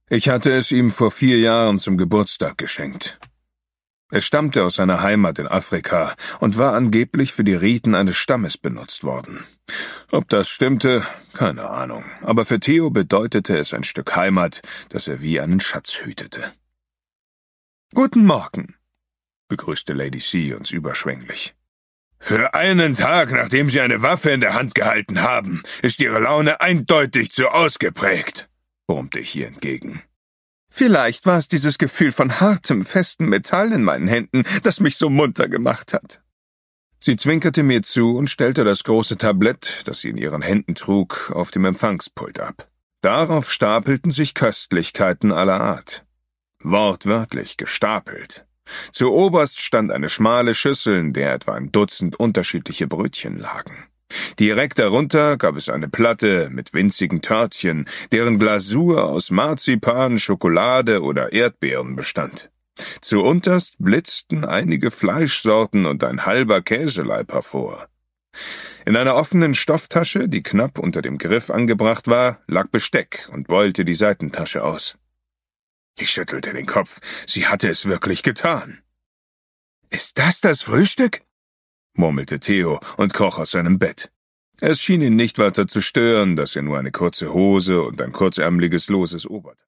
Ich hatte es ihm vor 4 Jahren zum Geburtstag geschenkt. Es stammte aus seiner Heimat in Afrika und war angeblich für die Riten eines Stammes benutzt worden. Ob das stimmte, keine Ahnung, aber für Theo bedeutete es ein Stück Heimat, das er wie einen Schatz hütete. »Guten Morgen«, begrüßte Lady C. uns überschwänglich. »Für einen Tag, nachdem Sie eine Waffe in der Hand gehalten haben, ist Ihre Laune eindeutig zu ausgeprägt«, brummte ich ihr entgegen. »Vielleicht war es dieses Gefühl von hartem, festem Metall in meinen Händen, das mich so munter gemacht hat.« Sie zwinkerte mir zu und stellte das große Tablett, das sie in ihren Händen trug, auf dem Empfangspult ab. Darauf stapelten sich Köstlichkeiten aller Art. Wortwörtlich gestapelt. Zuoberst stand eine schmale Schüssel, in der etwa ein Dutzend unterschiedliche Brötchen lagen. Direkt darunter gab es eine Platte mit winzigen Törtchen, deren Glasur aus Marzipan, Schokolade oder Erdbeeren bestand. Zuunterst blitzten einige Fleischsorten und ein halber Käseleib hervor. In einer offenen Stofftasche, die knapp unter dem Griff angebracht war, lag Besteck und beulte die Seitentasche aus. Ich schüttelte den Kopf. Sie hatte es wirklich getan. »Ist das Frühstück?« murmelte Theo und kroch aus seinem Bett. Es schien ihn nicht weiter zu stören, dass er nur eine kurze Hose und ein kurzärmeliges loses Oberteil